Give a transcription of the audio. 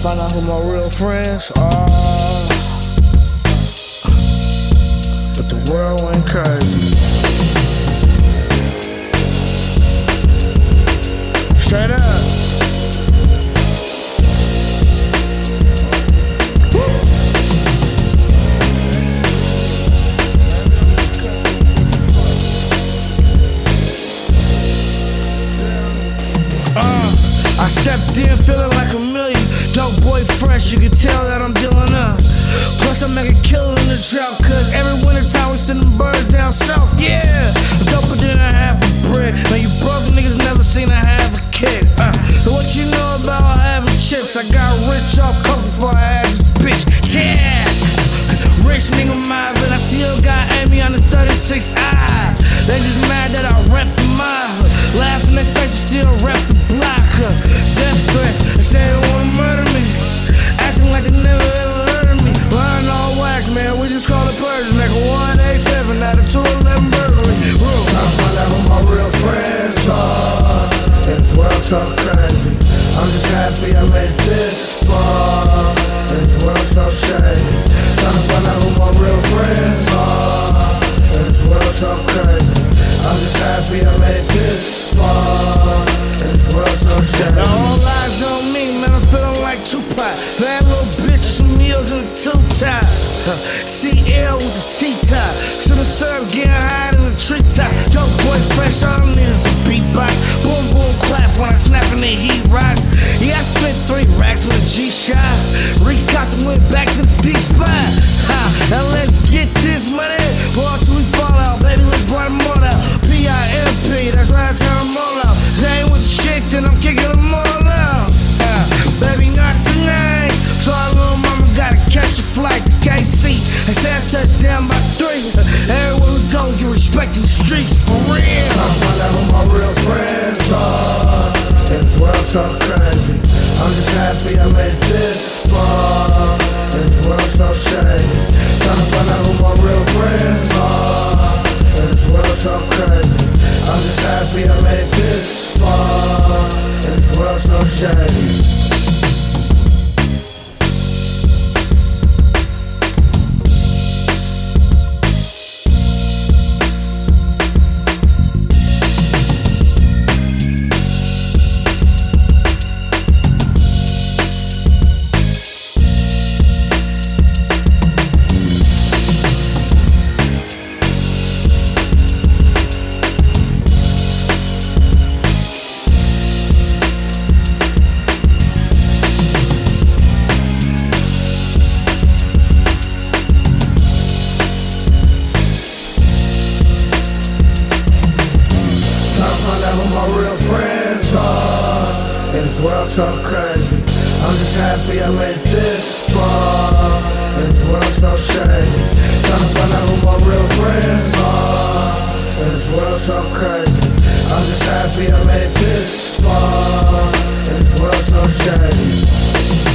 Find out who my real friends are. But the world went crazy. Straight up. I stepped in feeling like a million. Dope boy fresh, you can tell that I'm dealing up. Plus I make a killing in the drought, cause every winter time we sending birds down south. Yeah, doper than a half a brick. Man, you broke niggas never seen a half a kid. What you know about having chips? I got rich off coke before I had this bitch. Yeah, rich nigga mine, but I still got Amy on the 36i. They just mad that I rep the mob. Laugh in their faces, still rep the block. Death threats, they say they wanna murder me. Acting like they never ever heard of me. Blind all wax, man, we just call it purge. Like a 187 out of 211 burglary. Trying to find out who my real friends are. In this world so crazy, I'm just happy I made it this far. In this world so shady, trying to find out who my real friends are. In this world so crazy, I'm just happy I made it this far. In this world so shady. Now all eyes on me, man, I'm feeling like Tupac. Bad little bitch, some meals in the two-top. CL with the T-top. Should've served getting high in the treetop. Dope boy fresh, all I need is a beatbox. Boom, boom, clap when I snap and the heat rise. Yeah, I spent 3 racks on a G-Shot. Recocked and went back to the D-spot. Now let's get this money. Ball till we fall out, baby, let's boil them all out. P-I-M-P, that's right, I turn them all out. They ain't with the shit, then I'm kicking them all out. Baby, not tonight. So our little mama gotta catch a flight to KC. They say I touchdown by 3. Everywhere we go, get respect in the streets, for real. Trying to find out who my real friends are. In this world so crazy, I'm just happy I made it this far. In this world so shady, trying to find out who my real friends are. In this world so crazy, I'm just happy I made it this far. In this world so shady. In this world so crazy, I'm just happy I made it this far. In this world so shady, trying to find out who my real friends are. In this world so crazy, I'm just happy I made it this far. In this world so shady.